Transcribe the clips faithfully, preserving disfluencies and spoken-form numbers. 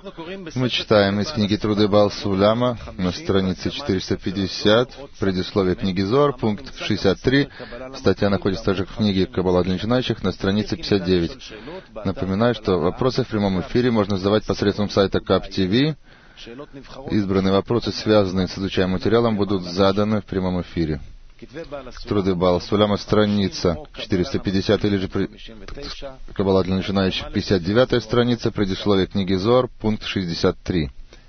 Мы читаем из книги Труды Баал Суляма на странице четыреста пятьдесят, предисловие книги Зоар, пункт шестьдесят три. Статья находится также в книге Каббала для начинающих на странице пятьдесят девять. Напоминаю, что вопросы в прямом эфире можно задавать посредством сайта Кап ти ви. Избранные вопросы, связанные с изучаемым материалом, будут заданы в прямом эфире. Труды Баал Суляма, страница четыреста пятьдесят, или же Каббала для начинающих, пятьдесят девятая страница, предисловие книги Зоар, пункт шестьдесят три.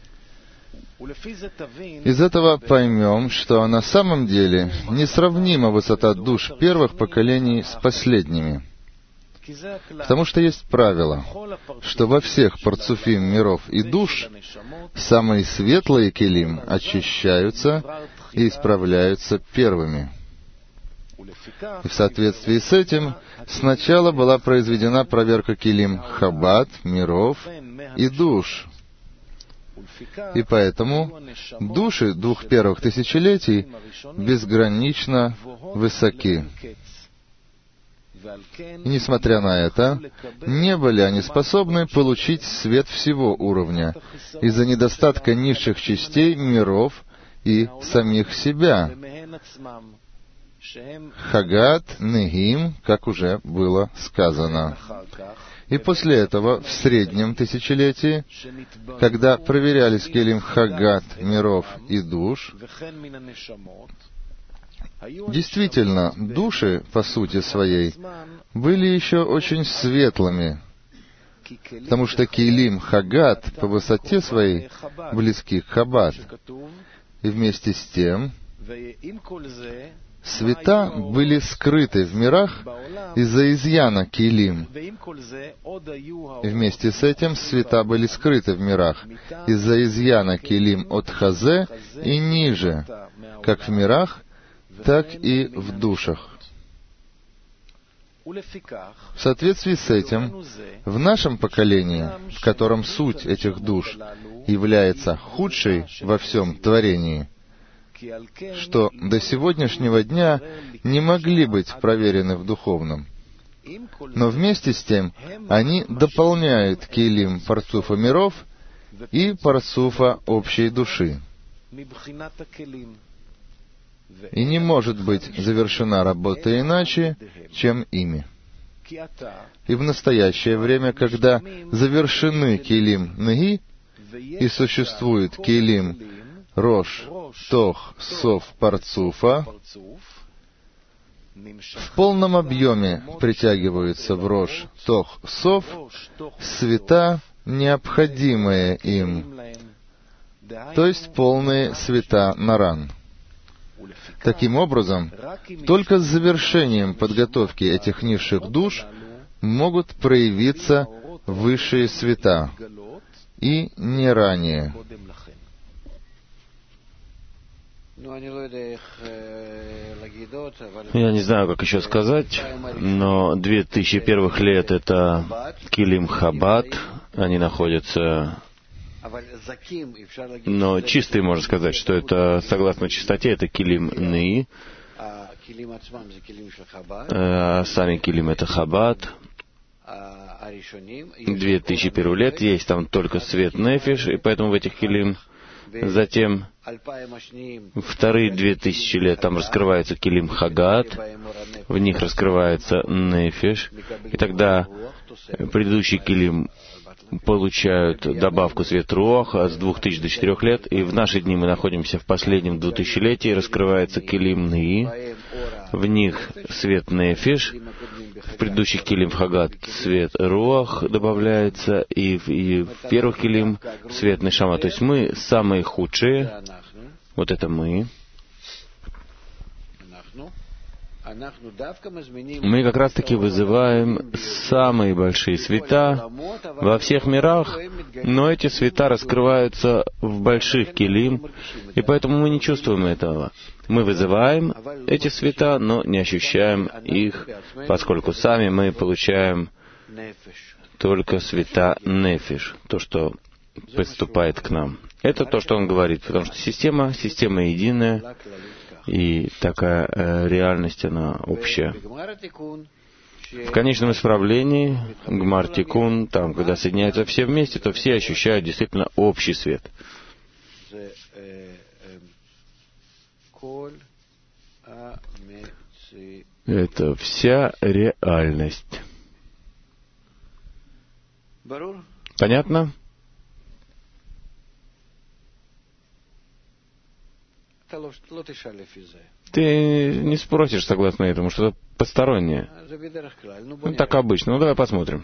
Из этого поймем, что на самом деле несравнима высота душ первых поколений с последними. Потому что есть правило, что во всех парцуфим миров и душ самые светлые келим очищаются и исправляются первыми. И в соответствии с этим сначала была произведена проверка келим Хаббат, миров и душ. И поэтому души двух первых тысячелетий безгранично высоки. И несмотря на это, не были они способны получить свет всего уровня из-за недостатка низших частей миров и самих себя. Хагат, Негим, как уже было сказано. И после этого, в среднем тысячелетии, когда проверялись келим Хагат, миров и душ, действительно, души, по сути своей, были еще очень светлыми, потому что келим Хагат по высоте своей близки к Хаббат. И вместе с тем, света были скрыты в мирах из-за изъяна келим. И вместе с этим света были скрыты в мирах из-за изъяна келим от Хазе и ниже, как в мирах, так и в душах. В соответствии с этим, в нашем поколении, в котором суть этих душ является худшей во всем творении, что до сегодняшнего дня не могли быть проверены в духовном, но вместе с тем они дополняют келим парцуфа миров и парцуфа общей души. И не может быть завершена работа иначе, чем ими. И в настоящее время, когда завершены келим Неги и существует келим Рош, Тох, Сов, Парцуфа, в полном объеме притягиваются в Рош, Тох, Сов света, необходимые им, то есть полные света Наран. Таким образом, только с завершением подготовки этих низших душ могут проявиться высшие света, и не ранее. Я не знаю, как еще сказать, но две тысячи первых лет — это келим Хаббат, они находятся... Но чистый, можно сказать, что это, согласно чистоте, это келим Ни, а сами келим — это Хаббат. Две тысячи первых лет есть там только свет Нефиш, и поэтому в этих келим. Затем вторые две тысячи лет там раскрывается келим Хагат, в них раскрывается Нефиш, и тогда предыдущий келим получают добавку свет Руах с двух тысяч до четырех лет, и в наши дни мы находимся в последнем двухтысячелетии, раскрывается келим Ни, в них свет Нефиш, в предыдущих келим Хагат свет Руах добавляется, и в, и в первых келим свет Нешама. То есть мы самые худшие, вот это мы. Мы как раз-таки вызываем самые большие света во всех мирах, но эти света раскрываются в больших келим, и поэтому мы не чувствуем этого. Мы вызываем эти света, но не ощущаем их, поскольку сами мы получаем только света Нефиш, то, что приступает к нам. Это то, что он говорит, потому что система, система единая, и такая э, реальность, она общая. В конечном исправлении, Гмар-Тикун, там, когда соединяются все вместе, то все ощущают действительно общий свет. Это вся реальность. Понятно? Ты не спросишь, согласно этому, что-то постороннее. Ну, так обычно. Ну, давай посмотрим.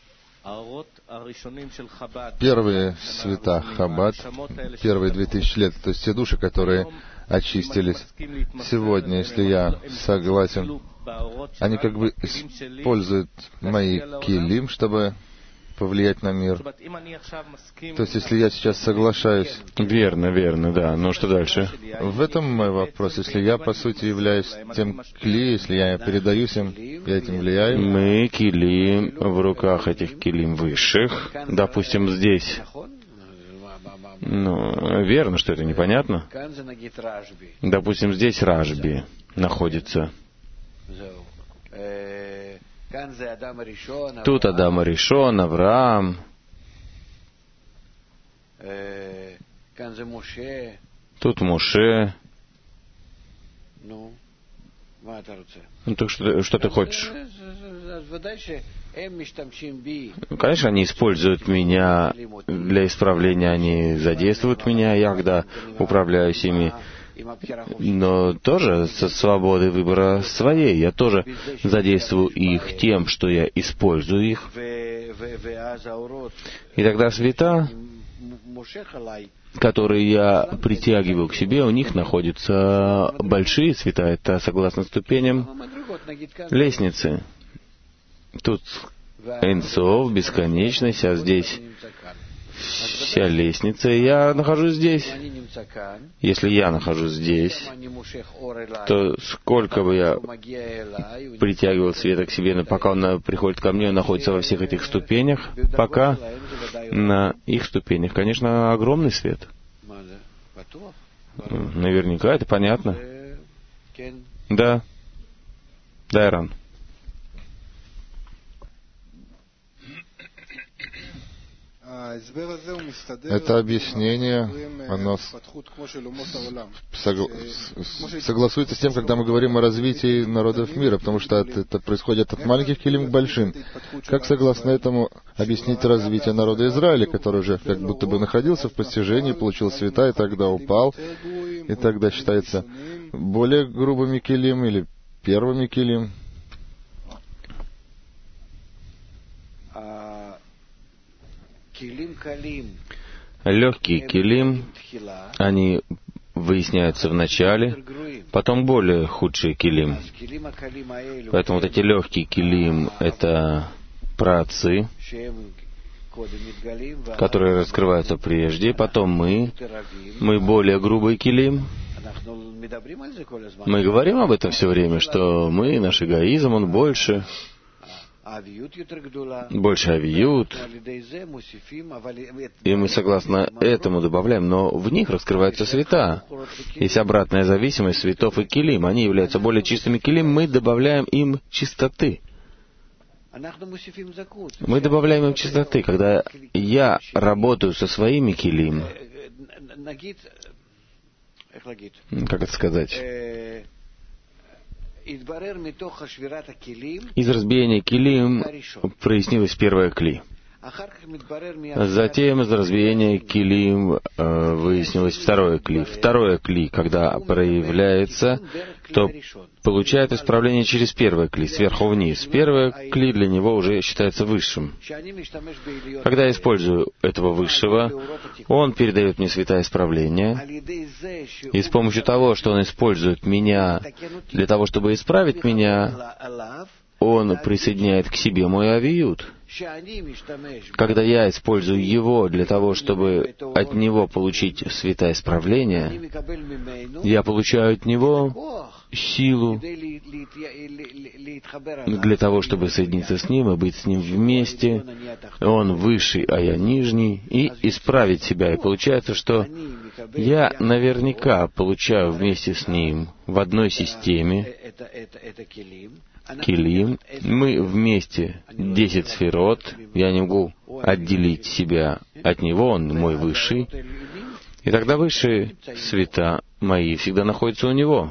Первые света Хаббат, первые две тысячи лет, то есть те души, которые очистились. Сегодня, если я согласен, они как бы используют мои килим, чтобы повлиять на мир. То есть, если я сейчас соглашаюсь... Верно, верно, да. Ну, что дальше? В этом мой вопрос. Если я, по сути, являюсь тем кли, если я передаюсь им, я этим влияю. Мы килим в руках этих килим высших. Допустим, здесь. Ну, верно, что это непонятно. Допустим, здесь Ражби находится. Тут Адам Аришон, Авраам. Тут Моше. Ну, так что, что ты хочешь? Конечно, они используют меня для исправления, они задействуют меня, я когда управляюсь ими. Но тоже со свободой выбора своей. Я тоже задействую их тем, что я использую их. И тогда света, которые я притягиваю к себе, у них находятся большие света. Это согласно ступеням лестницы. Тут Эйн Соф, бесконечность, а здесь вся лестница. И я нахожусь здесь. Если я нахожусь здесь, то сколько бы я притягивал света к себе, но пока он приходит ко мне, он находится во всех этих ступенях, пока на их ступенях, конечно, огромный свет. Наверняка, это понятно. Да. Да, Иран. Это объяснение, оно согла... согласуется с тем, когда мы говорим о развитии народов мира, потому что это происходит от маленьких килим к большим. Как согласно этому объяснить развитие народа Израиля, который уже как будто бы находился в постижении, получил света и тогда упал, и тогда считается более грубыми килим или первыми килим? Легкие килим, они выясняются в начале, потом более худшие килим. Поэтому вот эти легкие килим — это праотцы, которые раскрываются прежде, потом мы, мы более грубый килим. Мы говорим об этом все время, что мы, наш эгоизм, он больше, больше авиют, и мы согласно этому добавляем, но в них раскрываются света. Есть обратная зависимость светов и килим. Они являются более чистыми килим, мы добавляем им чистоты. Мы добавляем им чистоты. Когда я работаю со своими килим, как это сказать? Из разбиения килим прояснилось первое кли. Затем из разбиения килим э, выяснилось второе кли. Второе кли, когда проявляется, то получает исправление через первое кли, сверху вниз. Первое кли для него уже считается высшим. Когда я использую этого высшего, он передает мне света исправления, и с помощью того, что он использует меня для того, чтобы исправить меня, он присоединяет к себе мой авиют. Когда я использую его для того, чтобы от него получить света исправления, я получаю от него силу для того, чтобы соединиться с ним и быть с ним вместе. Он высший, а я нижний, и исправить себя. И получается, что я наверняка получаю вместе с ним в одной системе килим, мы вместе десять сферот, я не могу отделить себя от него, он мой высший, и тогда высшие света мои всегда находятся у него.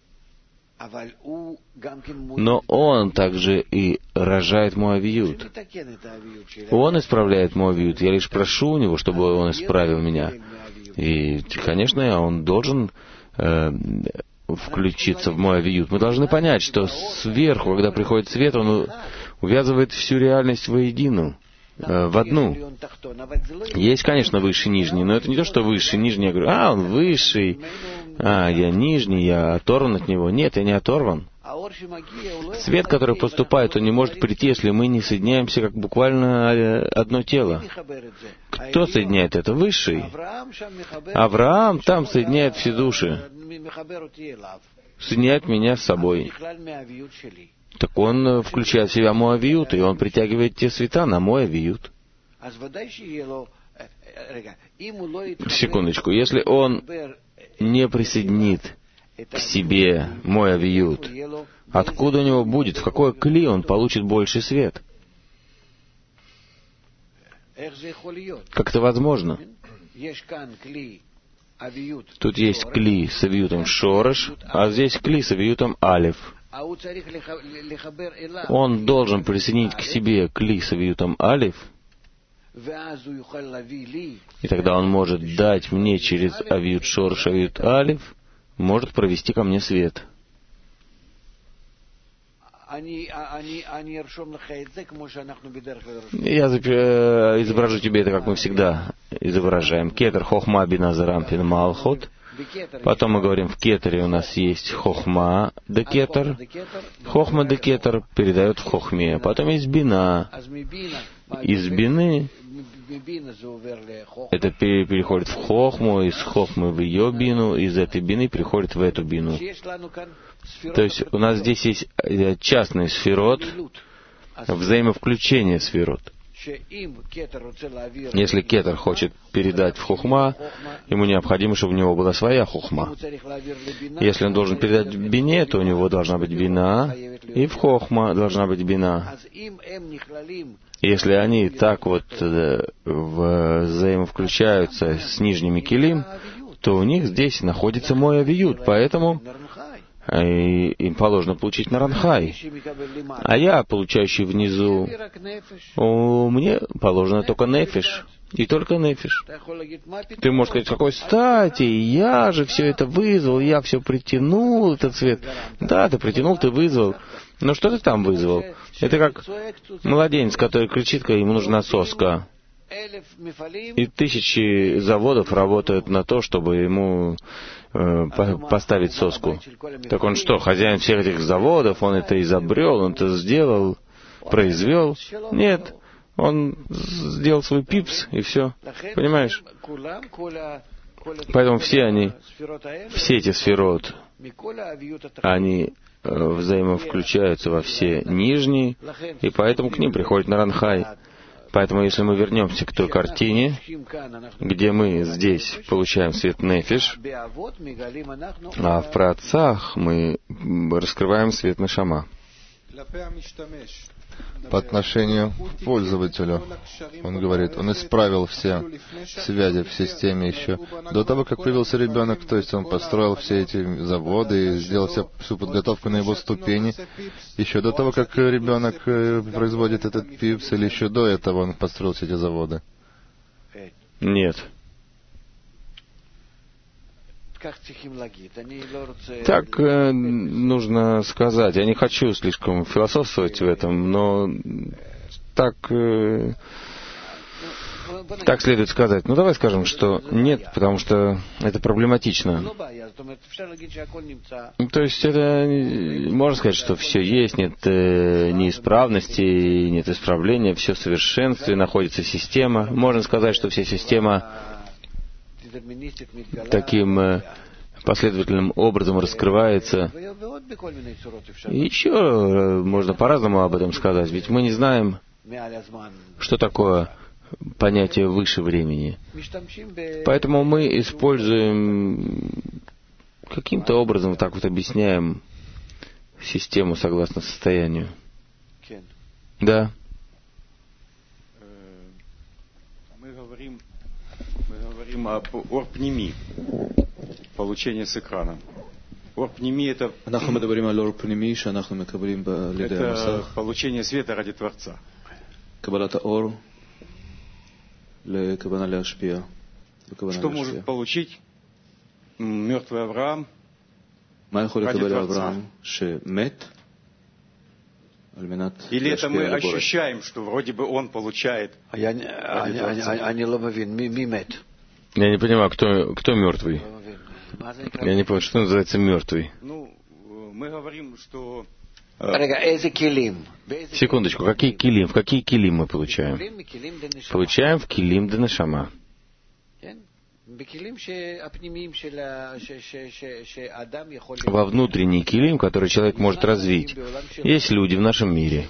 Но он также и рожает мой авиют. Он исправляет мой авиют. Я лишь прошу у него, чтобы он исправил меня. И, конечно, он должен э, включиться в мой авиют. Мы должны понять, что сверху, когда приходит свет, он увязывает всю реальность воедино, э, в одну. Есть, конечно, высший и нижний, но это не то, что высший и нижний. Я говорю, а, он высший, а, я нижний, я оторван от него. Нет, я не оторван. Свет, который поступает, он не может прийти, если мы не соединяемся как буквально одно тело. Кто соединяет это? Высший. Авраам там соединяет все души. Соединяет меня с собой. Так он включает в себя мой авиют, и он притягивает те света на мой авиют. Секундочку. Если он не присоединит к себе мой авиют, откуда у него будет, в какой кли он получит больший свет? Как это возможно? Тут есть кли с авиютом шорош, а здесь кли с авиютом алеф. Он должен присоединить к себе кли с авиютом алеф, и тогда он может дать мне через авиют шорош, авиют алеф, может провести ко мне свет. Я изображу тебе это, как мы всегда изображаем. Кетер, хохма, бина, зарампин, малхот. Потом мы говорим, в кетере у нас есть хохма, декетер. Хохма, декетер передает в хохме. Потом есть бина. Из бины это переходит в хохму, из хохмы в ее бину, из этой бины переходит в эту бину. То есть у нас здесь есть частный сферот, взаимовключение сферот. Если кетер хочет передать в хохма, ему необходимо, чтобы у него была своя хохма. Если он должен передать в бине, то у него должна быть бина, и в хохма должна быть бина. Если они так вот взаимовключаются с нижними килим, то у них здесь находится мой авиют, поэтому и им положено получить наранхай. А я, получающий внизу, о, мне положено только нефиш. И только нефиш. Ты можешь сказать, какой стати, я же все это вызвал, я все притянул, этот свет. Да, ты притянул, ты вызвал. Но что ты там вызвал? Это как младенец, который кричит, когда ему нужна соска. И тысячи заводов работают на то, чтобы ему э, по- поставить соску. Так он что, хозяин всех этих заводов, он это изобрел, он это сделал, произвел? Нет, он сделал свой пипс, и все. Понимаешь? Поэтому все они, все эти сферот, они взаимовключаются во все нижние, и поэтому к ним приходит наранхай. Поэтому, если мы вернемся к той картине, где мы здесь получаем свет нефиш, а в праотцах мы раскрываем свет нешама. По отношению к пользователю, он говорит, он исправил все связи в системе еще до того, как появился ребенок, то есть он построил все эти заводы и сделал всю подготовку на его ступени, еще до того, как ребенок производит этот пипс, или еще до этого он построил все эти заводы? Нет. Так э, нужно сказать. Я не хочу слишком философствовать в этом, но так, э, так следует сказать. Ну, давай скажем, что нет, потому что это проблематично. То есть это, можно сказать, что все есть, нет э, неисправностей, нет исправления, все в совершенстве, находится система. Можно сказать, что вся система таким э, последовательным образом раскрывается. И еще э, можно по-разному об этом сказать, ведь мы не знаем, что такое понятие выше времени. Поэтому мы используем, каким-то образом так вот объясняем систему согласно состоянию. Да. Мы говорим, мы говорим об орпними, получении с экрана. Орпними — это, это получение света ради Творца. Что может получить мертвый Авраам ради Творца? Или это мы ощущаем, что вроде бы он получает? Я не понимаю, кто, кто мертвый? Я не понимаю, что называется мертвый. Ну, мы говорим, что... Секундочку, какие килим? В какие килим мы получаем? Получаем в килим де нешама. Во внутренний килим, который человек может развить. Есть люди в нашем мире,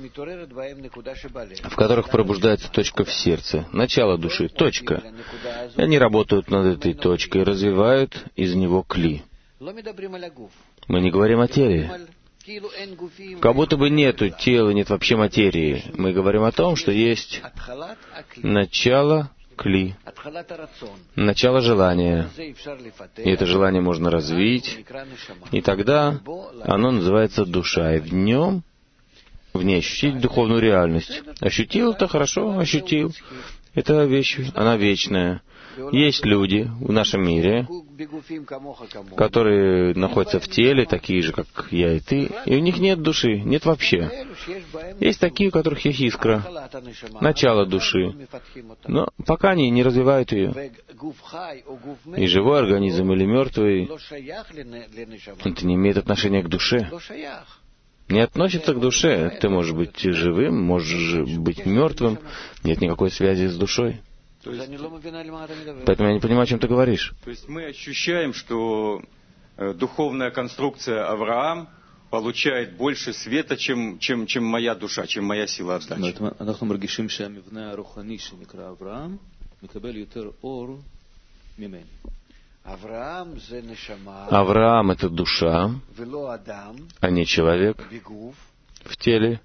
в которых пробуждается точка в сердце, начало души, точка. И они работают над этой точкой, развивают из него кли. Мы не говорим о теле. Как будто бы нету тела, нет вообще материи. Мы говорим о том, что есть начало кли, начало желания. И это желание можно развить, и тогда оно называется душа. И в нем, в ней ощутить духовную реальность. Ощутил — это хорошо, ощутил. Это вещь, она вечная. Есть люди в нашем мире, которые находятся в теле, такие же, как я и ты, и у них нет души, нет вообще. Есть такие, у которых есть искра, начало души, но пока они не развивают ее. И живой организм или мертвый, это не имеет отношения к душе. Не относится к душе. Ты можешь быть живым, можешь быть мертвым, нет никакой связи с душой. Есть, Поэтому я не понимаю, о чем ты говоришь. То есть мы ощущаем, что э, духовная конструкция Авраам получает больше света, чем, чем, чем моя душа, чем моя сила отдачи. Авраам — это душа, а не человек в теле.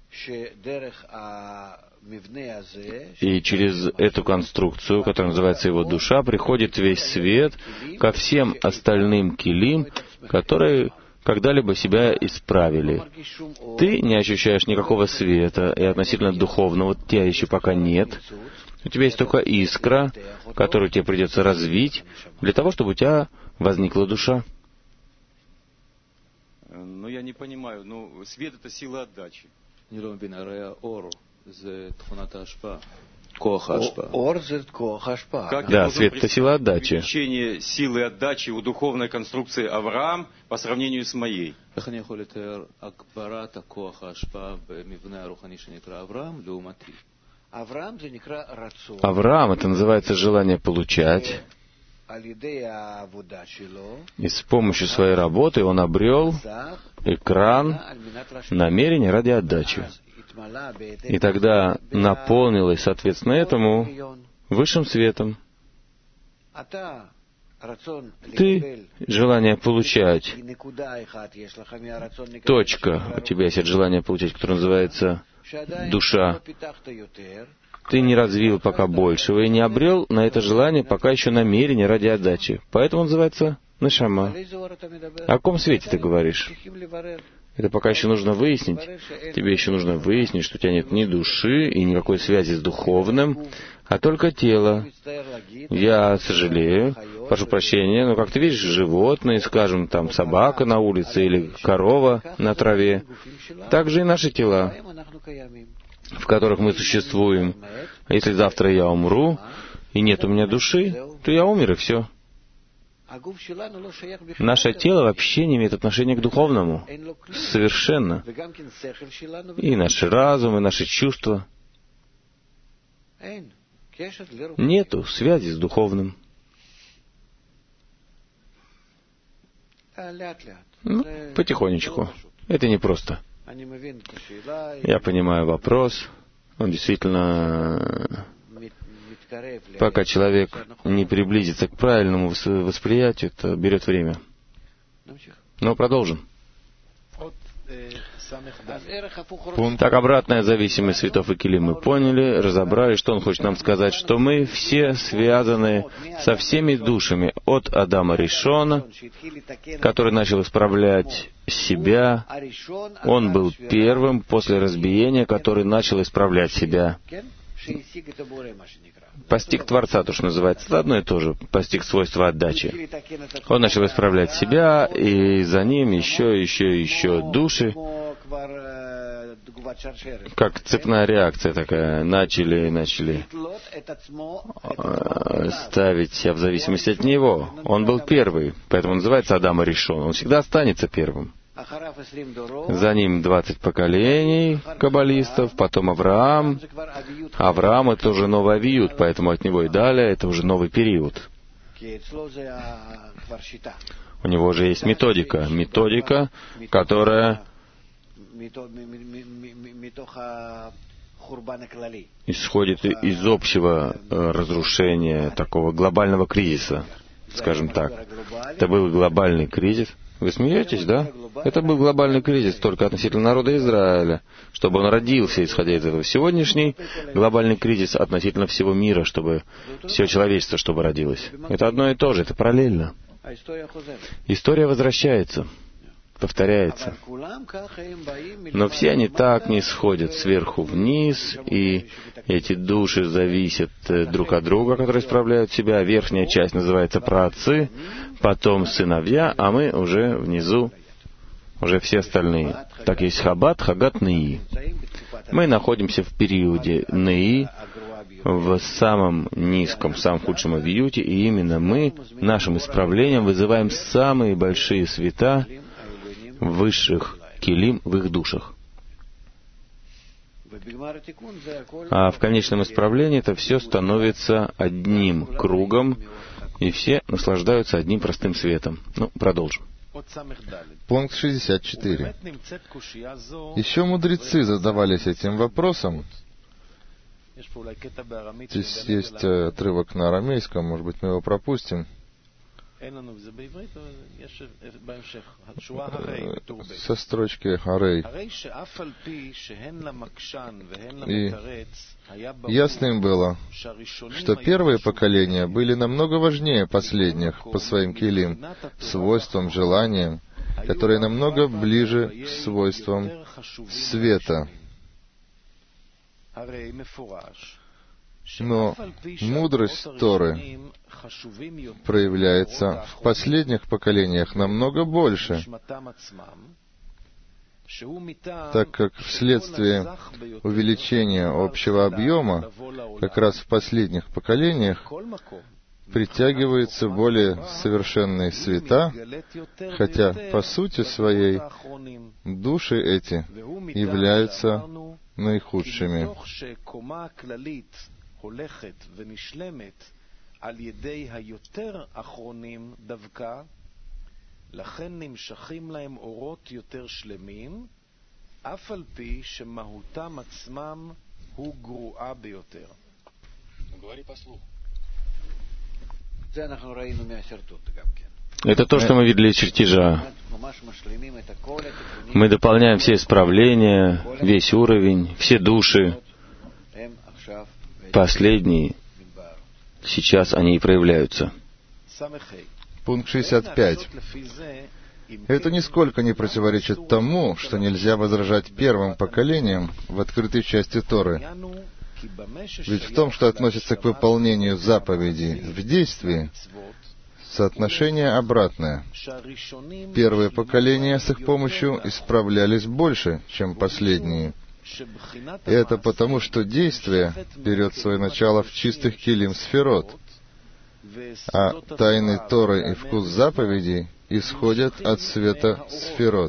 И через эту конструкцию, которая называется его душа, приходит весь свет ко всем остальным килим, которые когда-либо себя исправили. Ты не ощущаешь никакого света, и относительно духовного тебя еще пока нет. У тебя есть только искра, которую тебе придется развить, для того, чтобы у тебя возникла душа. Ну, я не понимаю, ну, свет — это сила отдачи. Как да, свет — это сила отдачи. Увеличение силы отдачи у духовной конструкции Авраам по сравнению с моей. Авраам — это называется желание получать. И с помощью своей работы он обрел экран намерения ради отдачи. И тогда наполнилось, соответственно, этому высшим светом. Ты — желание получать. Точка. У тебя есть желание получать, которое называется душа. Ты не развил пока большего и не обрел на это желание пока еще намерение ради отдачи. Поэтому он называется нешама. О каком свете ты говоришь? Это пока еще нужно выяснить. Тебе еще нужно выяснить, что у тебя нет ни души и никакой связи с духовным, а только тело. Я сожалею, прошу прощения, но как ты видишь, животные, скажем, там собака на улице или корова на траве, также и наши тела, в которых мы существуем. А если завтра я умру, и нет у меня души, то я умер, и все. Наше тело вообще не имеет отношения к духовному. Совершенно. И наш разум, и наши чувства. Нету связи с духовным. Ну, потихонечку. Это непросто. Я понимаю вопрос. Он действительно... Пока человек не приблизится к правильному восприятию, это берет время. Но продолжим. Так, обратная зависимость светов и килим мы поняли, разобрали, что он хочет нам сказать, что мы все связаны со всеми душами от Адама Ришона, который начал исправлять себя. Он был первым после разбиения, который начал исправлять себя. Постиг Творца, то, что называется, это одно и то же, постиг свойства отдачи. Он начал исправлять себя, и за ним еще, еще, еще души, как цепная реакция такая, начали, начали ставить себя в зависимости от него. Он был первый, поэтому называется Адам Ришон. Он всегда останется первым. За ним двадцать поколений каббалистов, потом Авраам. Авраам — это уже новый авиют, поэтому от него и далее это уже новый период. У него уже есть методика, методика, которая исходит из общего разрушения, такого глобального кризиса, скажем так. Это был глобальный кризис. Вы смеетесь, да? Это был глобальный кризис только относительно народа Израиля, чтобы он родился, исходя из этого. Сегодняшний глобальный кризис относительно всего мира, чтобы все человечество, чтобы родилось. Это одно и то же, это параллельно. История возвращается, повторяется. Но все они так не сходят сверху вниз, и эти души зависят друг от друга, которые исправляют себя. Верхняя часть называется праотцы, потом сыновья, а мы уже внизу, уже все остальные. Так есть Хаббат, Хагат, Неи. Мы находимся в периоде Неи, в самом низком, самом худшем авиюте, и именно мы нашим исправлением вызываем самые большие света высших килим в их душах. А в конечном исправлении это все становится одним кругом, и все наслаждаются одним простым светом. Ну, продолжим. Пункт шестьдесят четыре. Еще мудрецы задавались этим вопросом. Здесь есть отрывок на арамейском, может быть, мы его пропустим. Со строчки Харей. И ясно им было, что первые поколения были намного важнее последних по своим килим, свойствам, желаниям, которые намного ближе к свойствам света. Но мудрость Торы проявляется в последних поколениях намного больше, так как вследствие увеличения общего объема, как раз в последних поколениях, притягиваются более совершенные света, хотя по сути своей души эти являются наихудшими. על ידי היותר אחרונים דווקא, לכן נמשכים להם אורות יותר שלמים, אף על פי שמהותם עצמם הוא גרועה ביותר. זה אנחנו ראינו מהשרטוט גם כן. Это то, что мы видели из чертежа. Мы дополняем все исправления, весь уровень, все души. Последние, сейчас они и проявляются. Пункт шестьдесят пять. Это нисколько не противоречит тому, что нельзя возражать первым поколениям в открытой части Торы. Ведь в том, что относится к выполнению заповедей в действии, соотношение обратное. Первые поколения с их помощью исправлялись больше, чем последние. И это потому, что действие берет свое начало в чистых килим сферот, а тайны Торы и вкус заповедей исходят от света сферот.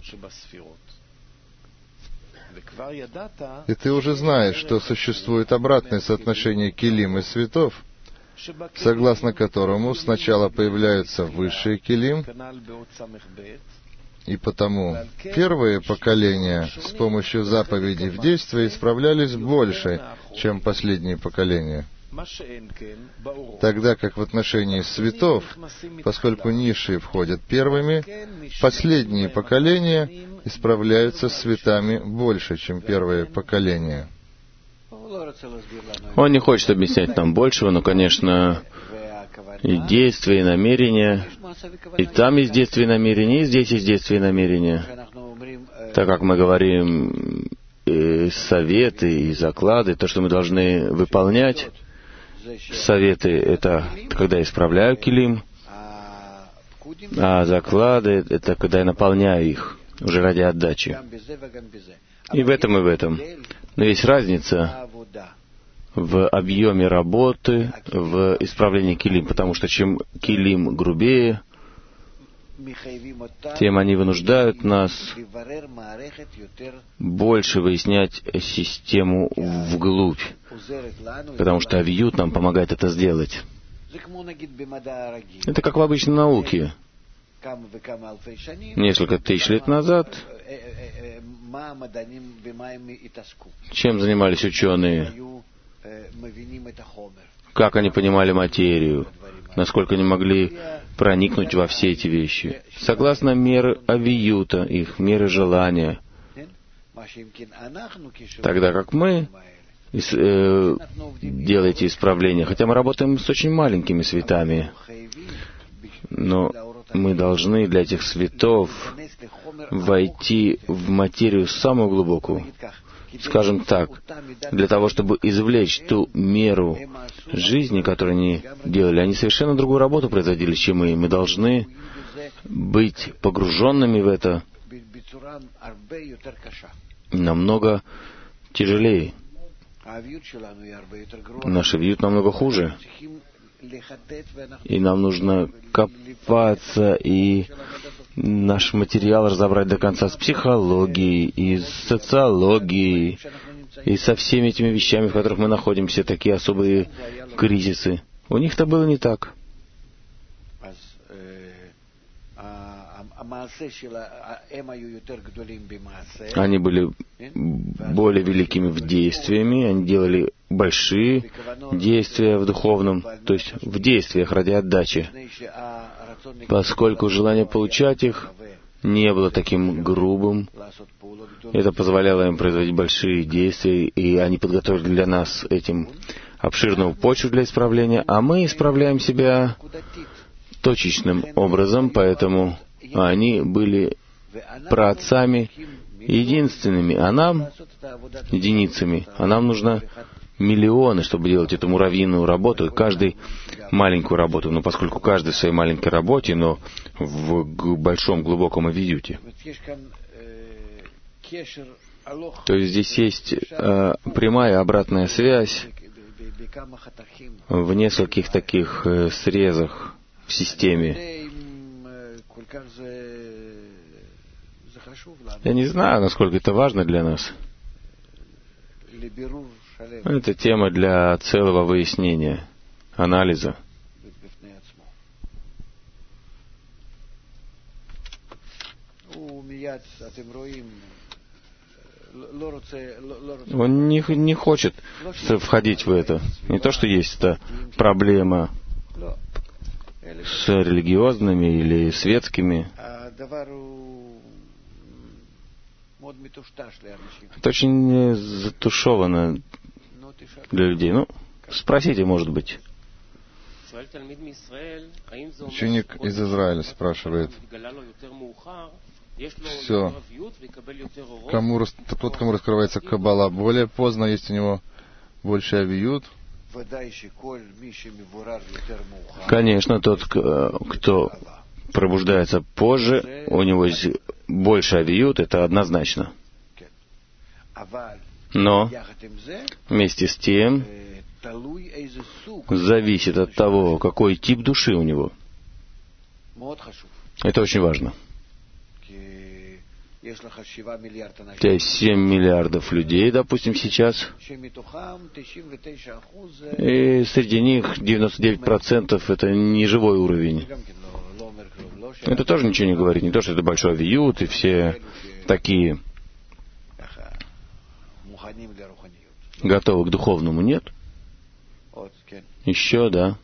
И ты уже знаешь, что существует обратное соотношение килим и светов, согласно которому сначала появляются высшие килим, и потому первые поколения с помощью заповедей в действии исправлялись больше, чем последние поколения. Тогда как в отношении светов, поскольку низшие входят первыми, последние поколения исправляются светами больше, чем первые поколения. Он не хочет объяснять нам большего, но, конечно, и действия, и намерения, и там есть действия и намерения, и здесь есть действия и намерения. Так как мы говорим и советы, и заклады, то, что мы должны выполнять, советы — это когда я исправляю килим, а заклады — это когда я наполняю их уже ради отдачи. И в этом, и в этом. Но есть разница в объеме работы, в исправлении килим, потому что чем килим грубее, тем они вынуждают нас больше выяснять систему вглубь, потому что авиют нам помогает это сделать. Это как в обычной науке. Несколько тысяч лет назад чем занимались ученые? Как они понимали материю? Насколько они могли проникнуть во все эти вещи? Согласно меры авиюта, их меры желания. Тогда как мы э, делаете исправления, хотя мы работаем с очень маленькими светами, но мы должны для этих светов войти в материю самую глубокую. Скажем так, для того, чтобы извлечь ту меру жизни, которую они делали, они совершенно другую работу производили, чем мы. Мы должны быть погруженными в это намного тяжелее. Наш авиют намного хуже. И нам нужно копаться и наш материал разобрать до конца с психологией, и с социологией, и со всеми этими вещами, в которых мы находимся, такие особые кризисы. У них-то было не так. Они были более великими в действиями, они делали большие действия в духовном, то есть в действиях ради отдачи, поскольку желание получать их не было таким грубым. Это позволяло им производить большие действия, и они подготовили для нас этим обширную почву для исправления, а мы исправляем себя точечным образом, поэтому они были праотцами единственными, а нам единицами, а нам нужно миллионы, чтобы делать эту муравьиную работу, и каждый маленькую работу, но поскольку каждый в своей маленькой работе, но в большом глубоком авиюте. То есть здесь есть э, прямая обратная связь в нескольких таких э, срезах в системе. Я не знаю, насколько это важно для нас. Это тема для целого выяснения, анализа. Он не, не хочет входить в это. Не то, что есть эта проблема с религиозными или светскими. Это очень затушевано для людей. Ну, спросите, может быть. Ученик из Израиля спрашивает: все, кому, тот, кому раскрывается Каббала более поздно, есть у него больше авиют? Конечно, тот, кто пробуждается позже, у него есть больше авиют, это однозначно. Но вместе с тем зависит от того, какой тип души у него. Это очень важно. У тебя есть семь миллиардов людей, допустим, сейчас, и среди них девяносто девять процентов это не живой уровень. Это тоже ничего не говорит. Не то, что это большой авиют, и все такие готовы к духовному. Нет. Еще, да.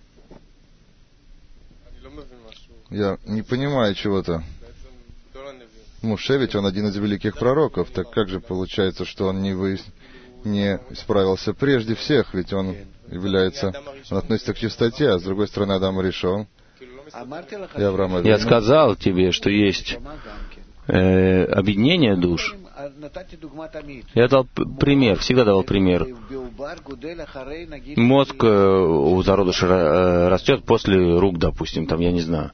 Я не понимаю чего-то. Моше, ведь он один из великих пророков, так как же получается, что он не, вы... не справился прежде всех, ведь он является, он относится к чистоте, а с другой стороны Адам Ришон и Авраам Авину. Я сказал тебе, что есть э, объединение душ. Я дал пример, всегда давал пример. Мозг у зародыша растет после рук, допустим, там, я не знаю.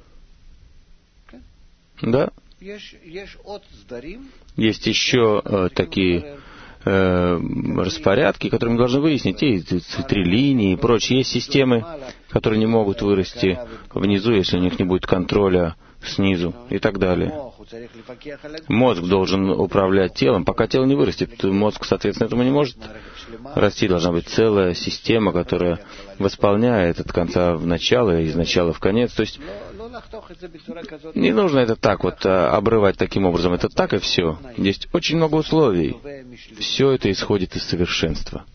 Да? Есть еще э, такие э, распорядки, которые мы должны выяснить, и цитрилинии и прочее. Есть системы, которые не могут вырасти внизу, если у них не будет контроля снизу и так далее. Мозг должен управлять телом, пока тело не вырастет. Мозг, соответственно, этому не может расти. Должна быть целая система, которая восполняет от конца в начало и из начала в конец. То есть не нужно это так вот обрывать таким образом. Это так и все. Есть очень много условий. Все это исходит из совершенства,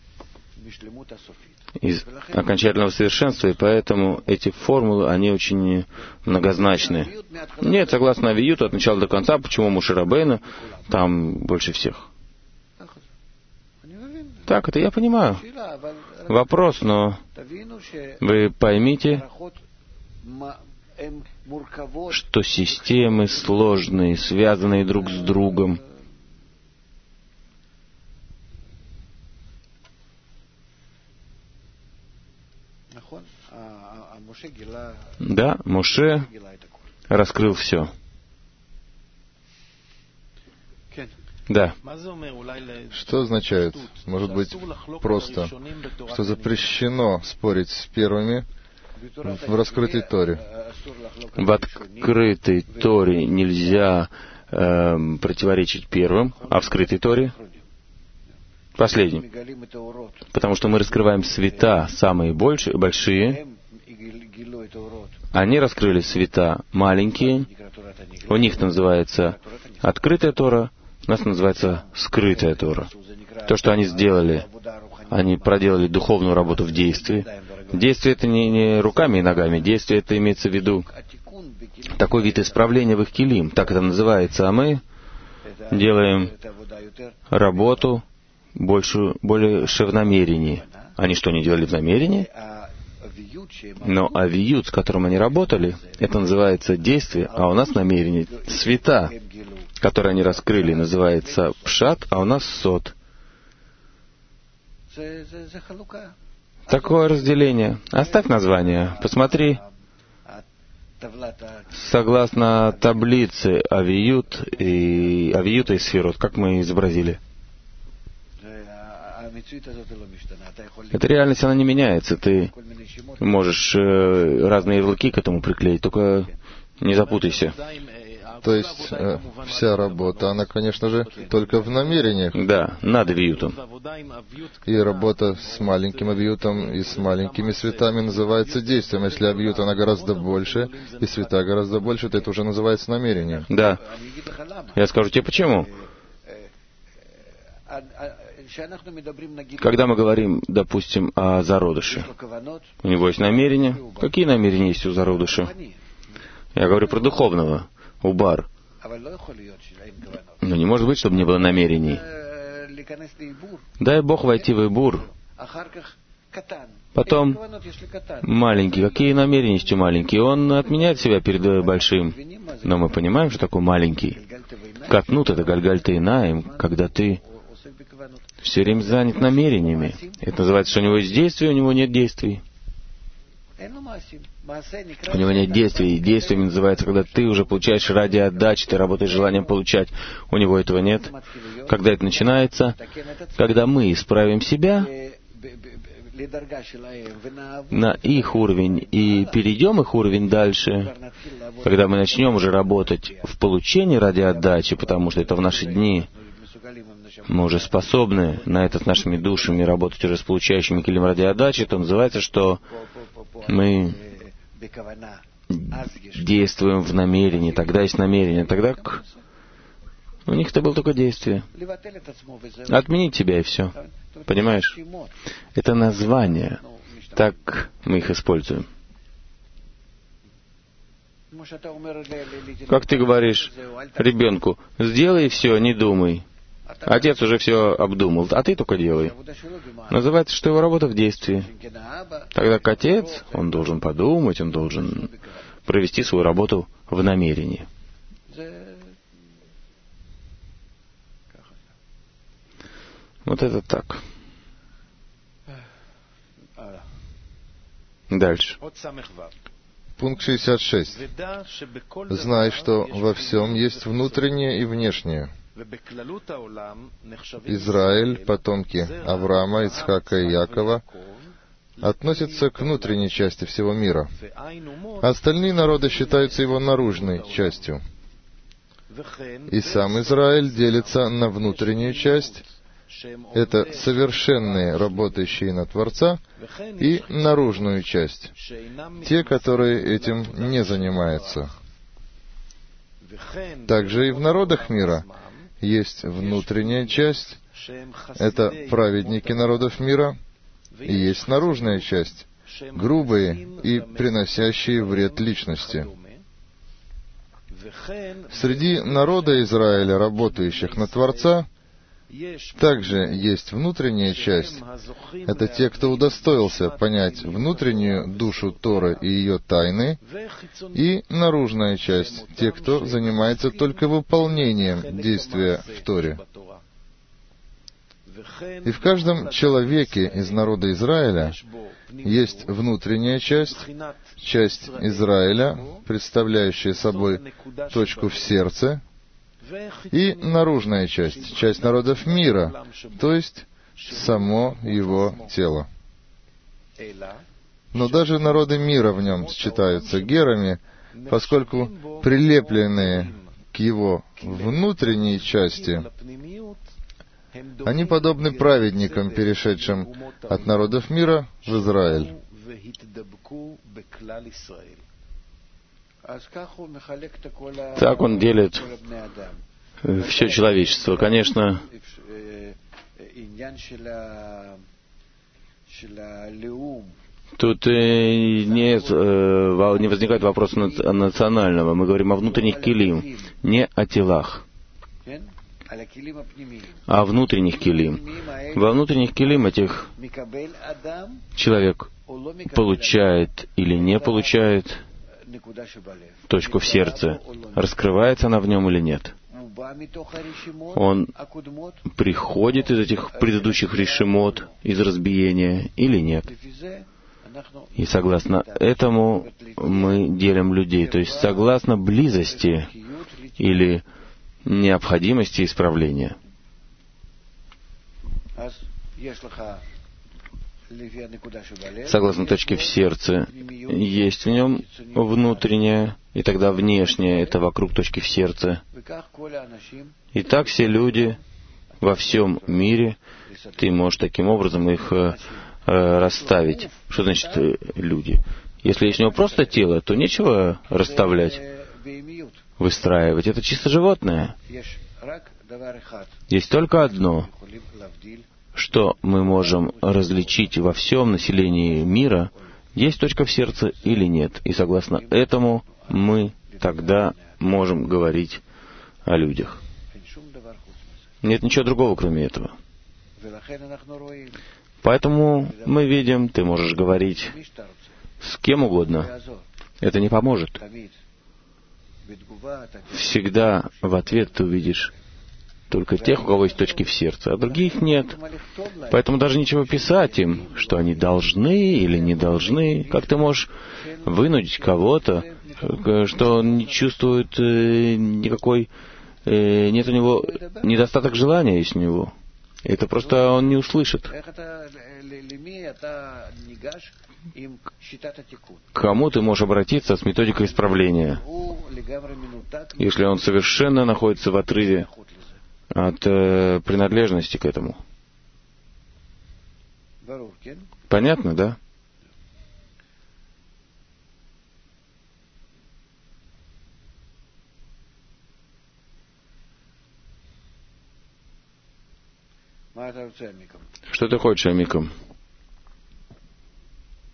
из окончательного совершенства, и поэтому эти формулы, они очень многозначны. Нет, согласно Авиюту, от начала до конца, почему Моше Рабейну там больше всех? Так, это я понимаю. Вопрос, но вы поймите, что системы сложные, связанные друг с другом. Да, Моше раскрыл все. Да. Что означает? Может быть, просто, что запрещено спорить с первыми в раскрытой Торе. В открытой Торе нельзя э, противоречить первым, а в скрытой Торе последним. Потому что мы раскрываем света самые большие, большие. Они раскрыли света маленькие. У них называется открытая Тора, у нас называется скрытая Тора. То, что они сделали, они проделали духовную работу в действии. Действие — это не, не руками и ногами. Действие — это имеется в виду такой вид исправления в их килим. Так это называется. А мы делаем работу больше, больше в намерении. Они что, не делали в намерении? Но авиют, с которым они работали, это называется действие, а у нас намерение. Света, которые они раскрыли, называется пшат, а у нас сот. Такое разделение. Оставь название. Посмотри. Согласно таблице авиют и авиюта и сферот, как мы изобразили. Эта реальность, она не меняется. Ты можешь э, разные ярлыки к этому приклеить, только не запутайся. То есть э, вся работа, она, конечно же, только в намерениях. Да, над авиютом. И работа с маленьким авиютом и с маленькими светами называется действием. Если авиют, она гораздо больше, и света гораздо больше, то это уже называется намерением. Да. Я скажу тебе почему. Когда мы говорим, допустим, о зародыше, у него есть намерения. Какие намерения есть у зародыша? Я говорю про духовного, убар. Но не может быть, чтобы не было намерений. Дай Бог войти в Ибур. Потом маленький. Какие намерения есть у маленький? Он отменяет себя перед большим. Но мы понимаем, что такое маленький. Катнут — это гальгальта инаим, когда ты все время занят намерениями. Это называется, что у него есть действия, у него нет действий. У него нет действий. И действиями называется, когда ты уже получаешь ради отдачи, ты работаешь желанием получать. У него этого нет. Когда это начинается? Когда мы исправим себя на их уровень и перейдем их уровень дальше, когда мы начнем уже работать в получении ради отдачи, потому что это в наши дни, мы уже способны на это с нашими душами работать уже с получающими килим ради отдачи, то называется, что мы действуем в намерении. Тогда есть намерение. Тогда у них это было только действие. Отменить тебя и все. Понимаешь? Это название. так мы их используем. Как ты говоришь ребенку, сделай все, не думай. Отец уже все обдумал, а ты только делай. Называется, что его работа в действии. Тогда как отец, он должен подумать, он должен провести свою работу в намерении. Вот это так. Дальше. Пункт шестьдесят шесть. Знай, что во всем есть внутреннее и внешнее. Израиль, потомки Авраама, Ицхака и Якова, относятся к внутренней части всего мира. Остальные народы считаются его наружной частью. И сам Израиль делится на внутреннюю часть, это совершенные, работающие на Творца, и наружную часть, те, которые этим не занимаются. Также и в народах мира есть внутренняя часть, это праведники народов мира, и есть наружная часть, грубые и приносящие вред личности. Среди народа Израиля, работающих на Творца, также есть внутренняя часть. Это те, кто удостоился понять внутреннюю душу Торы и ее тайны, и наружная часть, те, кто занимается только выполнением действия в Торе. И в каждом человеке из народа Израиля есть внутренняя часть, часть Израиля, представляющая собой точку в сердце, и наружная часть, часть народов мира, то есть само его тело. Но даже народы мира в нем считаются герами, поскольку прилепленные к его внутренней части, они подобны праведникам, перешедшим от народов мира в Израиль. Так он делит все человечество. Конечно, тут нет, не возникает вопроса национального. Мы говорим о внутренних килим, не о телах, а о внутренних килим. Во внутренних килим этих человек получает или не получает точку в сердце, раскрывается она в нем или нет. Он приходит из этих предыдущих решимот, из разбиения или нет. И согласно этому мы делим людей, то есть согласно близости или необходимости исправления. Согласно точке в сердце, есть в нем внутреннее, и тогда внешнее — это вокруг точки в сердце. И так все люди во всем мире, ты можешь таким образом их э, расставить. Что значит э, люди? Если есть у него просто тело, то нечего расставлять, выстраивать. Это чисто животное. Есть только одно, что мы можем различить во всем населении мира, есть точка в сердце или нет. И согласно этому мы тогда можем говорить о людях. Нет ничего другого, кроме этого. Поэтому мы видим, ты можешь говорить с кем угодно. Это не поможет. Всегда в ответ ты увидишь только тех, у кого есть точки в сердце, а других нет. Поэтому даже нечего писать им, что они должны или не должны. Как ты можешь вынудить кого-то, что он не чувствует э, никакой... Э, нет у него... Недостаток желания есть у него. Это просто он не услышит. К кому ты можешь обратиться с методикой исправления, если он совершенно находится в отрыве от э, принадлежности к этому? Понятно, да? Что ты хочешь, Амиком?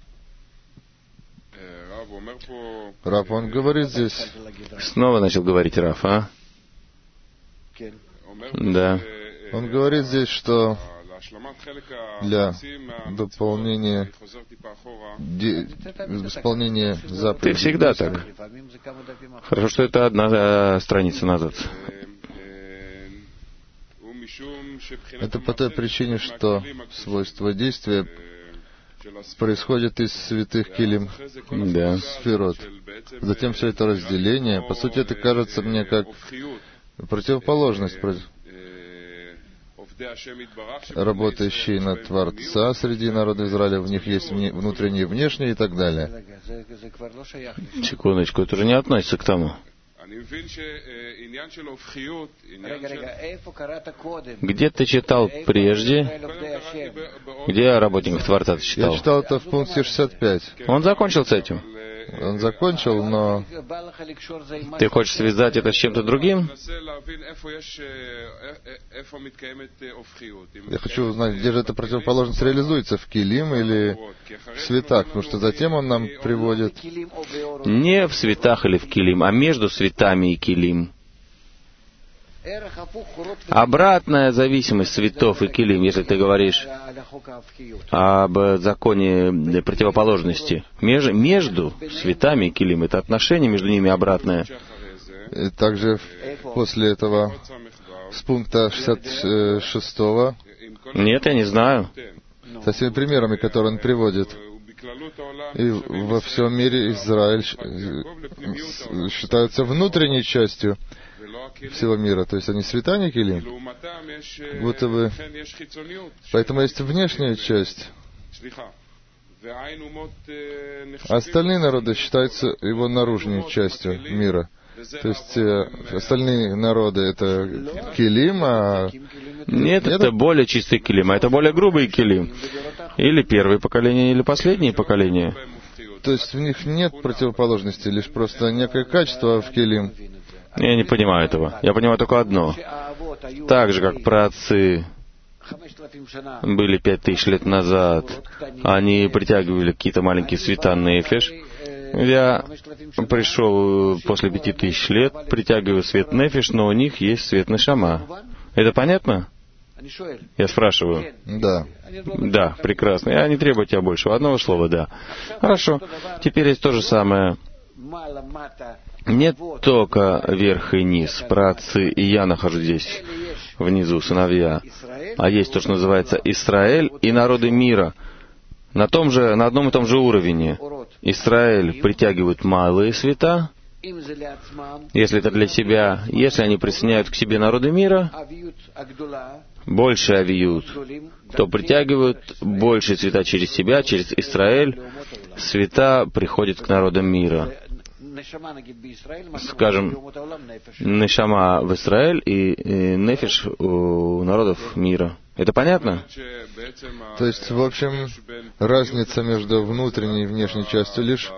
Раф, он говорит здесь... Снова начал говорить Раф, а? Да. Он говорит здесь, что для дополнения, де, исполнения заповедей... Ты всегда так. Хорошо, что это одна э, страница назад. Это по той причине, что свойство действия происходит из святых килим, да. сферот. Затем все это разделение, по сути, это кажется мне как противоположность работающей на Творца среди народа Израиля, в них есть внутреннее и внешнее и так далее. Секундочку, это уже не относится к тому. Где ты читал прежде? Где о работниках Творца ты читал? Я читал это в пункте шестьдесят пять. Он закончил с этим. Он закончил, но... Ты хочешь связать это с чем-то другим? Я хочу узнать, где же эта противоположность реализуется, в килим или в светах, потому что затем он нам приводит... Не в светах или в килим, а между светами и килим. Обратная зависимость светов и килим, если ты говоришь об законе противоположности. Меж, между светами и килим, это отношение между ними обратное. И также после этого с пункта шестьдесят шестого... Нет, я не знаю. Со всеми примерами, которые он приводит. И во всем мире Израиль считаются внутренней частью всего мира. То есть они света, не килим. Будто бы... Поэтому есть внешняя часть. А остальные народы считаются его наружной частью мира. То есть э, остальные народы — это килим, а... Нет, это более чистый килим, а это более грубый килим. Или первое поколение, или последнее поколение. То есть в них нет противоположности, лишь просто некое качество в килим. Я не понимаю этого. Я понимаю только одно. Так же, как праотцы были пять тысяч лет назад, они притягивали какие-то маленькие света нефеш. Я пришел после пяти тысяч лет, притягиваю свет нефеш, но у них есть свет нешама. Это понятно? Я спрашиваю. Да. Да, прекрасно. Я не требую от тебя большего. Одного слова «да». Хорошо. Теперь есть то же самое. Нет только верх и низ, праотцы, и я нахожусь здесь, внизу, сыновья. А есть то, что называется Израиль и народы мира. На том же, на одном и том же уровне. Израиль притягивает малые света, если это для себя, если они присоединяют к себе народы мира, больше авиют, то притягивают больше цвета через себя, через Израиль, света приходят к народам мира. Скажем, нешама в Израиль и, и нефиш у народов мира. Это понятно? То есть, в общем, разница между внутренней и внешней частью лишь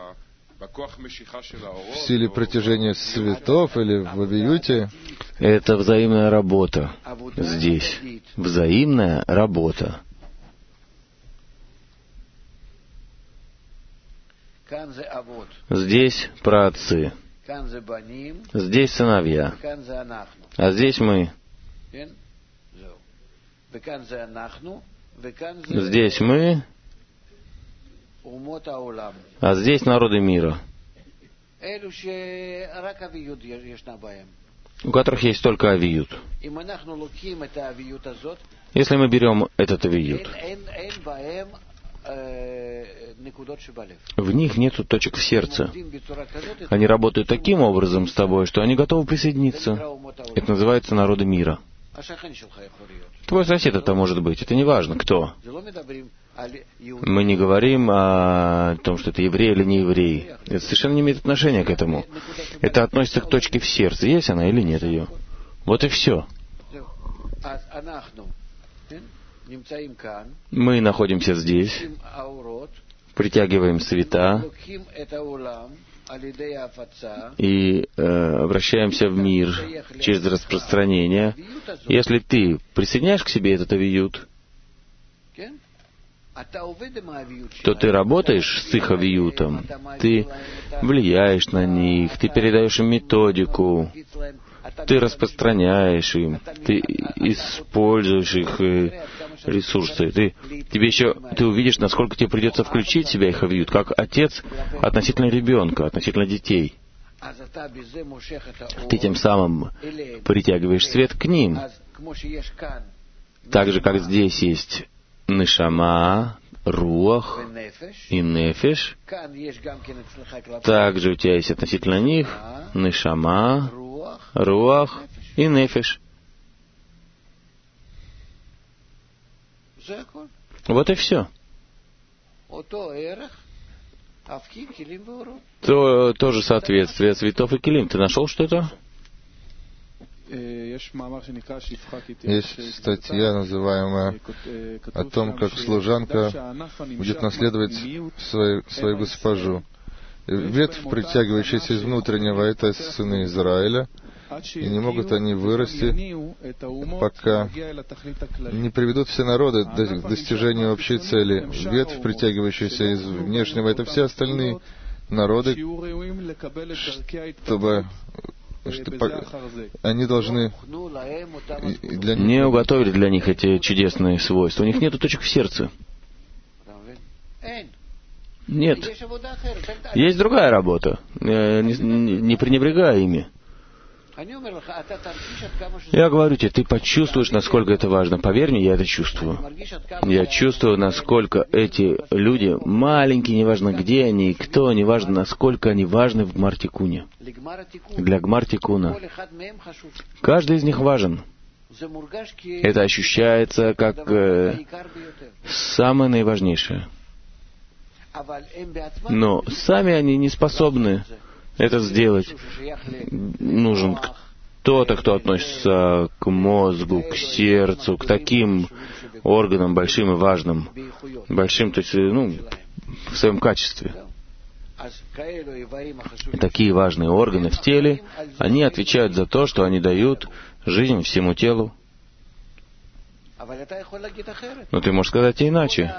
в силе притяжения светов или в авиюте? Это взаимная работа здесь. Взаимная работа. Здесь праотцы, здесь сыновья, а здесь мы. Здесь мы, а здесь народы мира, у которых есть только авиют. Если мы берем этот авиют, в них нет точек в сердце. Они работают таким образом с тобой, что они готовы присоединиться. Это называется народы мира. Твой сосед это может быть. Это не важно, кто. Мы не говорим о том, что это еврей или не еврей. Это совершенно не имеет отношения к этому. Это относится к точке в сердце. Есть она или нет ее. Вот и все. Мы находимся здесь, притягиваем света и э, обращаемся в мир через распространение. Если ты присоединяешь к себе этот авиют, то ты работаешь с их авиютом, ты влияешь на них, ты передаешь им методику, ты распространяешь им, ты используешь их ресурсы. Ты, тебе еще, ты увидишь, насколько тебе придется включить в себя их авиют, как отец относительно ребенка, относительно детей. Ты тем самым притягиваешь свет к ним. Так же, как здесь есть нешама, руах и нефеш, также у тебя есть относительно них нешама, руах и нефеш. Вот и все. То, то же соответствие цветов и килим. Ты нашел что-то? Есть статья, называемая о том, как служанка будет наследовать свою, свою госпожу. Ветвь, притягивающаяся из внутреннего, это сыны Израиля, и не могут они вырасти, пока не приведут все народы к достижению общей цели. Ветвь, притягивающаяся из внешнего, это все остальные народы, чтобы... Что они должны... Для них... Не уготовили для них эти чудесные свойства. У них нет точек в сердце. Нет. Есть другая работа. Не, не пренебрегая ими. Я говорю тебе, ты почувствуешь, насколько это важно. Поверь мне, я это чувствую. Я чувствую, насколько эти люди маленькие, неважно где они и кто, неважно, насколько они важны в Гмар-тикуне. Для Гмар-тикуна. Каждый из них важен. Это ощущается как э, самое наиважнейшее. Но сами они не способны это сделать. Нужен кто-то, кто относится к мозгу, к сердцу, к таким органам большим и важным. Большим, то есть, ну, в своем качестве. Такие важные органы в теле, они отвечают за то, что они дают жизнь всему телу. Но ты можешь сказать и иначе,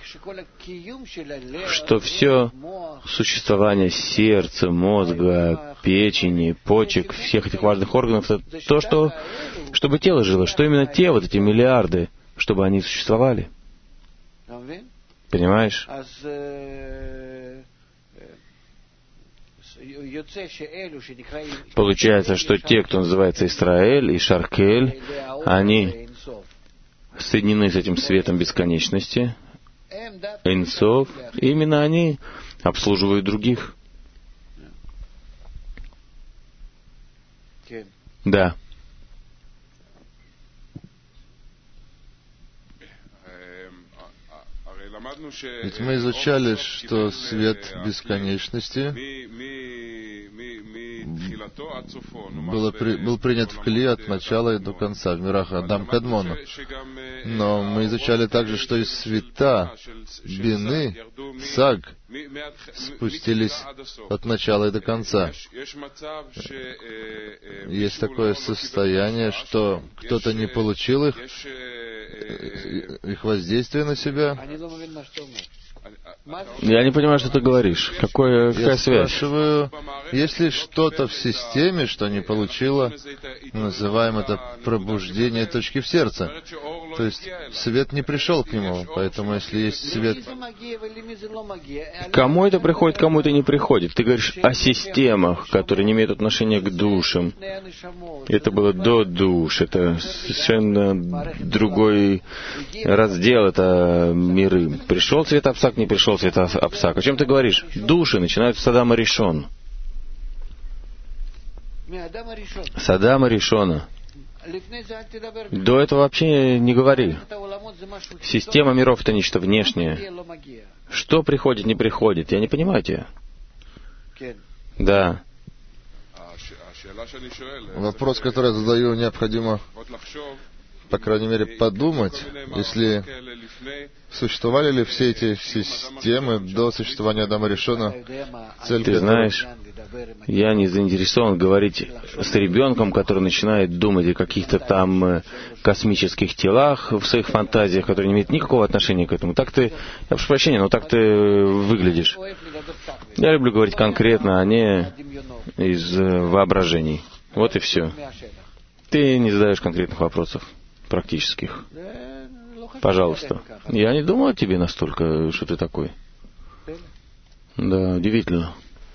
что все существование сердца, мозга, печени, почек, всех этих важных органов, это то, что, чтобы тело жило, что именно те, вот эти миллиарды, чтобы они существовали. Понимаешь? Получается, что те, кто называется Исраэль и Шаркель, они соединены с этим светом бесконечности, Эйнсов, и именно они обслуживают других. Да. Ведь мы изучали, что свет бесконечности было при, был принят в Кли от начала и до конца, в мирах Адам Кадмона. Но мы изучали также, что и света Бины, Саг, спустились от начала и до конца. Есть такое состояние, что кто-то не получил их, их воздействие на себя. Я не понимаю, что ты говоришь. Какое, какая Я связь? спрашиваю, есть ли что-то в системе, что не получило, называем это пробуждение точки в сердце. То есть свет не пришел к нему, поэтому если есть свет... Кому это приходит, кому это не приходит. Ты говоришь о системах, которые не имеют отношения к душам. Это было до душ, это совершенно другой раздел, это миры. Пришел свет Апсак, не пришел свет Апсак. О чем ты говоришь? Души начинают с Адама Ришон. С Адама Ришона. До этого вообще не говори. Система миров — это нечто внешнее. Что приходит, не приходит? Я не понимаю тебя. Да. Вопрос, который я задаю, необходимо, по крайней мере, подумать, если существовали ли все эти системы до существования Адама Ришона. Цель Ты знаешь, Я не заинтересован говорить с ребенком, который начинает думать о каких-то там космических телах в своих фантазиях, которые не имеют никакого отношения к этому. Так ты, я прошу прощения, но так ты выглядишь. Я люблю говорить конкретно, а не из воображений. Вот и все. Ты не задаешь конкретных вопросов, практических. Пожалуйста. Я не думал о тебе настолько, что ты такой. Да, удивительно.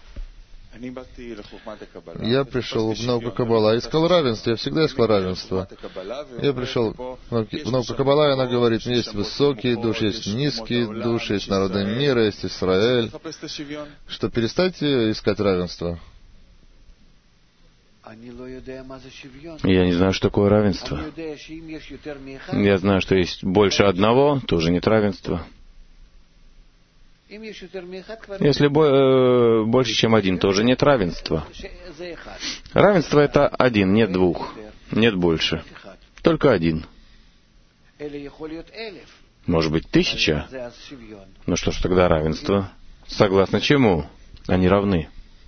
Я пришел в науку Каббала, искал равенство, я всегда искал равенство. Я пришел в науку Каббала, и она говорит, есть высокие души, есть низкие души, есть народы мира, есть Израиль. Что, перестайте искать равенство? Я не знаю, что такое равенство. Я знаю, что есть больше одного, тоже нет равенства. Если бо- больше, чем один, тоже нет равенства. Равенство — это один, нет двух, нет больше. Только один. Может быть, тысяча? Ну что ж тогда равенство? Согласно чему? Они равны.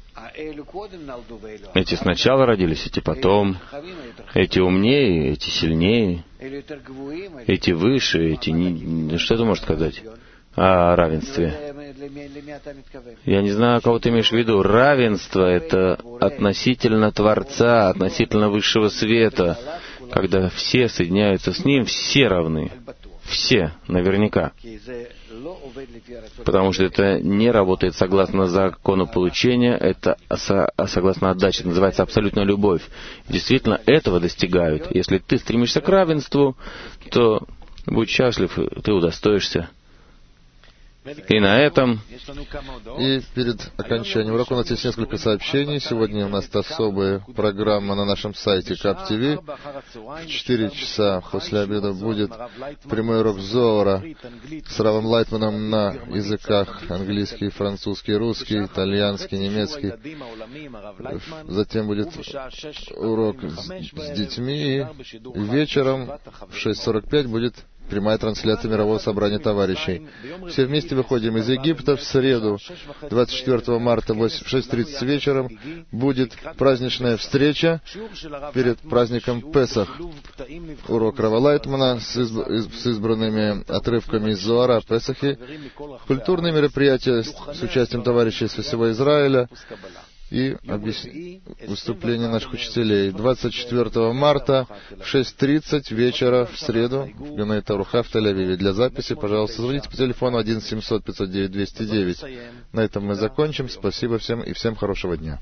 Эти сначала родились, эти потом. Эти умнее, эти сильнее. Эти выше, эти не... Что это может сказать о равенстве? Я не знаю, кого ты имеешь в виду. Равенство — это относительно Творца, относительно высшего света. Когда все соединяются с Ним, все равны. Все, наверняка. Потому что это не работает согласно закону получения, это согласно отдаче. Это называется абсолютная любовь. Действительно, этого достигают. Если ты стремишься к равенству, то будь счастлив, ты удостоишься. И на этом... И перед окончанием урока у нас есть несколько сообщений. Сегодня у нас особая программа на нашем сайте Кап ти ви. В четыре часа после обеда будет прямой урок Зоара с Равом Лайтманом на языках английский, французский, русский, итальянский, немецкий. Затем будет урок с, с детьми. И вечером в шесть сорок пять будет прямая трансляция мирового собрания товарищей. Все вместе выходим из Египта. В среду, двадцать четвёртого марта, в шесть тридцать вечером, будет праздничная встреча перед праздником Песах. Урок Рава Лайтмана с, изб... с избранными отрывками из Зоара о Песахе. Культурные мероприятия с участием товарищей со всего Израиля. И объяс... выступление наших учителей. двадцать четвёртого марта в шесть тридцать вечера в среду в Ганей Таруха в Тель-Авиве. Для записи, пожалуйста, звоните по телефону один семьсот пятьсот девять двести девять. На этом мы закончим. Спасибо всем и всем хорошего дня.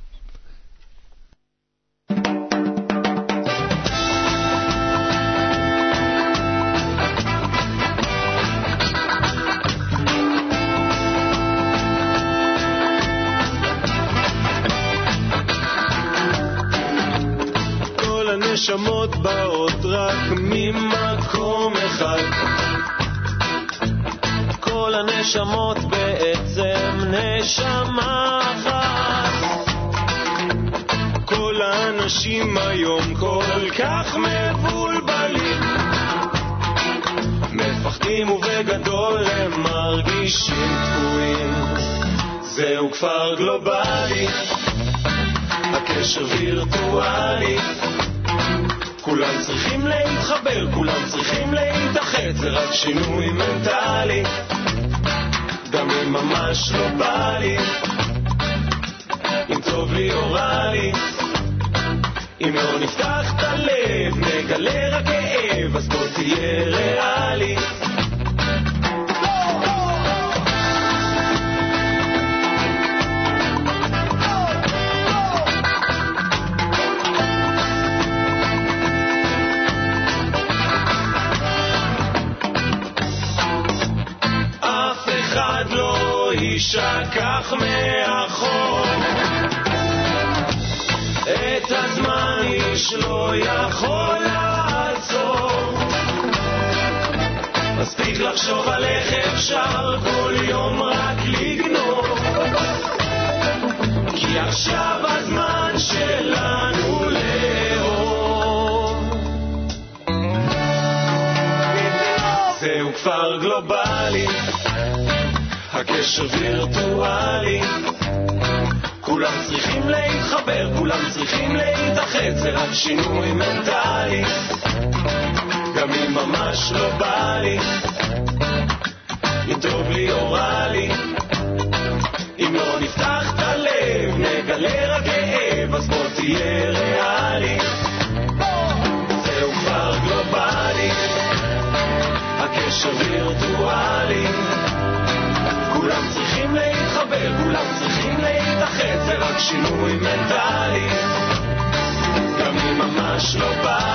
הנשמות באות רק ממקום אחד. כל הנשמות בעצם נשמה אחת. כל האנשים היום כל כך מבולבלים, מפחדים ובגדול הם מרגישים תקועים. זהו כפר גלובלי, הקשר וירטואלי. כולם צריכים להתחבר, כולם צריכים להתאחד, זה רק שינוי מנטלי, גם אם ממש לא בא לי, אם טוב לי או רע לי, אם לא נפתח את הלב, נגלה רק כאב, אז בוא תהיה ריאלי. שכח מאחור את הזמן איש לא יכול לעצור, מספיק לחשוב על איך אפשר כל יום רק לגנוב, כי עכשיו הזמן שלנו לאהוב. זהו כפר גלובלי, הקשר וירטואלי, כולם צריכים להתחבר, כולם צריכים להתאחד, זה רק שינוי מנטלי, גם אם ממש לא בא לי, אם טוב לי או רע לי, אם לא נפתח את הלב, נגלה רק כאב, אז בוא תהיה ריאלי, זהו כבר גלובלי, הקשר וירטואלי, כולם צריכים להתחבר, כולם צריכים להתאחד, זה רק שינוי מנטלי, גם אם ממש לא בא